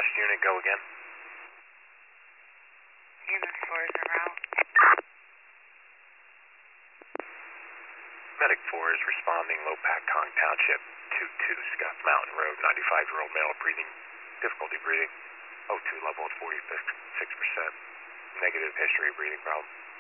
Last unit, go again. Unit 4 is en route. Medic 4 is responding, Low Pacong Township, 22 Scott Mountain Road, 95-year-old male, breathing, difficulty breathing, O2 level at 46%, negative history of breathing problem.